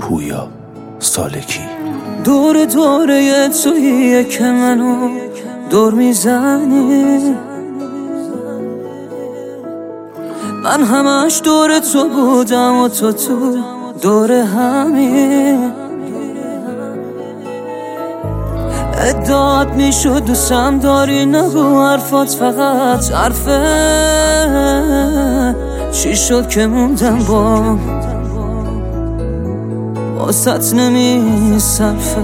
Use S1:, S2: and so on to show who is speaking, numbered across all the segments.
S1: پویا سالکی.
S2: دور دوره توییه که منو دور میزنی، من همش دور تو بودم و تو دور همین. ادعات میشد دوستم داری، نگو حرفات فقط حرفه. چی شد که موندم واسط نمیصرفه.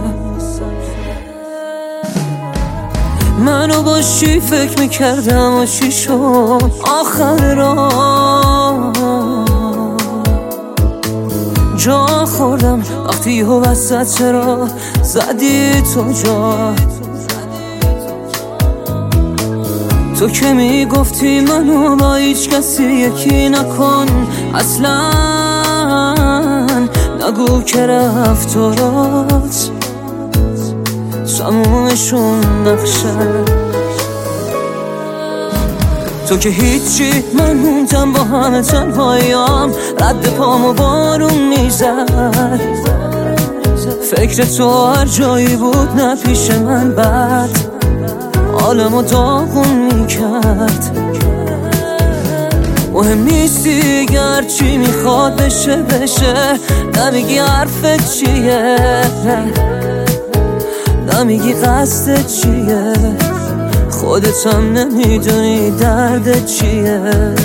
S2: منو با چی فکر میکردم و چی شد آخر راه. جا خوردم وقتی و وسط چرا زدی تو جا. تو که میگفتی منو با هیچ کسی یکی نکن اصلا، نگو که رفتارات تمومشون نقشه. تو که هیچی، من موندم با همه تنهاییام، رد پامو بارون میزد. فکر تو هر جایی بود نه پیش من بد حالمو داغون میکرد. مهم نیستی گرچی میخواد بشه نمیگی حرفت چیه، نمیگی قصدت چیه، خودت هم نمیدونی دردت چیه.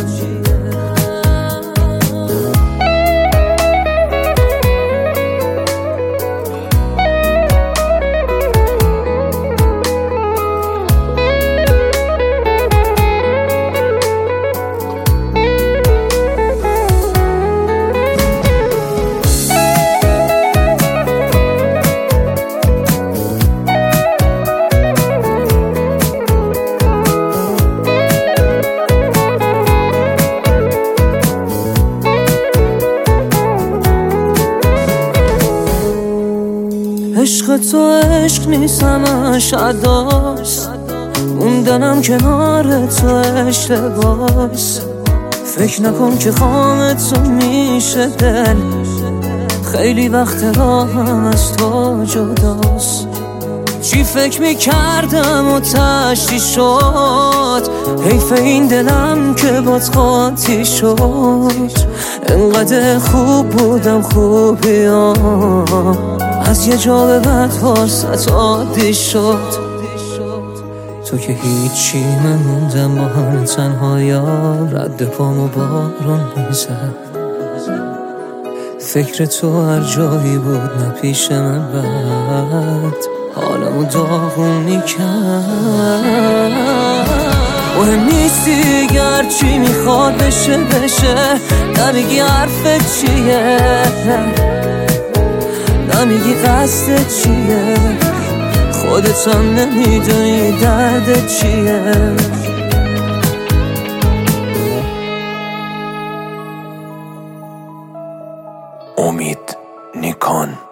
S2: عشق تو عشق نیست همش عداست، موندنم کنار تو اشتباس. فکر نکن که خام تو میشه دل، خیلی وقت راهم از تو جداست. چی فکر میکردم و تشتی شد، حیف این دلم که بات قاطی شد. انقدر خوب بودم خوبیام، از یه جا به بعد واسط عادی شد. تو که هیچی، من موندم با همه تنهایا، رد پامو بارون میزد. فکر تو هر جایی بود نه پیش من بد حالمو داغون میکرد. مهم نیستی گرچی میخواد بشه نمیگی حرفت چیه، نمیگی قصدت چیه، خودت هم نمیدونی دردت چیه.
S1: امید نیکان.